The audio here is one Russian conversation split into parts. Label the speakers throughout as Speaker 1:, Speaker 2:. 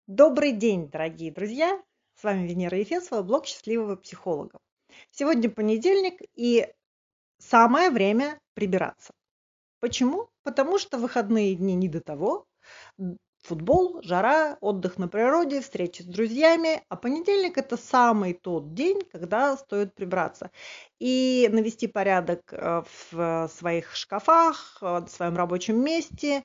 Speaker 1: Добрый день, дорогие друзья! С вами Венера Ефесова, блог счастливого психолога. Сегодня понедельник и самое время прибираться. Почему? Потому что выходные дни не до того. Футбол, жара, отдых на природе, встречи с друзьями. А понедельник– это самый тот день, когда стоит прибраться. И навести порядок в своих шкафах, в своем рабочем месте,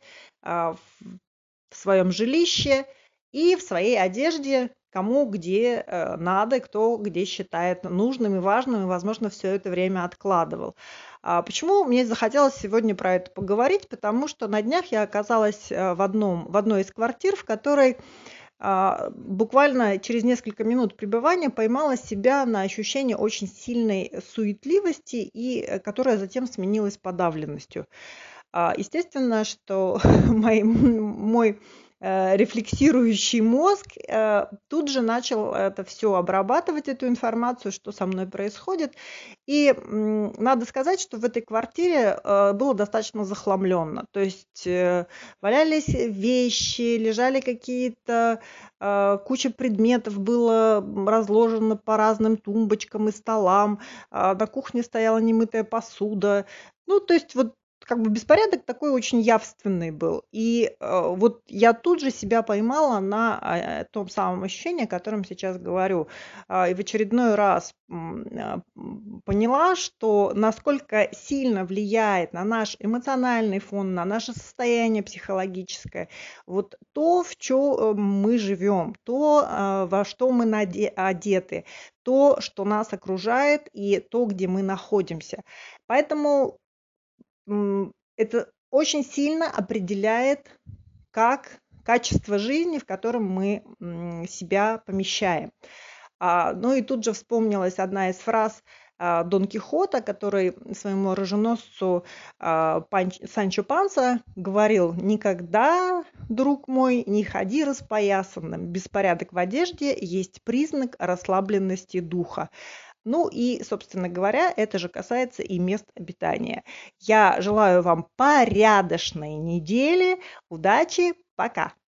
Speaker 1: в своем жилище и в своей одежде, кому где надо, кто где считает нужным и важным, и, возможно, все это время откладывал. Почему мне захотелось сегодня про это поговорить? Потому что на днях я оказалась в одной из квартир, в которой буквально через несколько минут пребывания поймала себя на ощущение очень сильной суетливости, которая затем сменилась подавленностью. Естественно, что мой рефлексирующий мозг тут же начал это все обрабатывать, эту информацию, что со мной происходит. И надо сказать, что в этой квартире было достаточно захламленно. То есть валялись вещи, лежали какие-то куча предметов было разложено по разным тумбочкам и столам. На кухне стояла немытая посуда. Ну, то есть вот как бы беспорядок такой очень явственный был. И вот я тут же себя поймала на том самом ощущении, о котором сейчас говорю. И в очередной раз поняла, что насколько сильно влияет на наш эмоциональный фон, на наше состояние психологическое, вот то, в чем мы живем, то, во что мы одеты, то, что нас окружает, и то, где мы находимся. Поэтому это очень сильно определяет, как качество жизни, в котором мы себя помещаем. Ну и тут же вспомнилась одна из фраз Дон Кихота, который своему оруженосцу Санчо Панса говорил: «Никогда, друг мой, не ходи распоясанным. Беспорядок в одежде есть признак расслабленности духа». Ну и, собственно говоря, это же касается и мест обитания. Я желаю вам порядочной недели. Удачи, пока!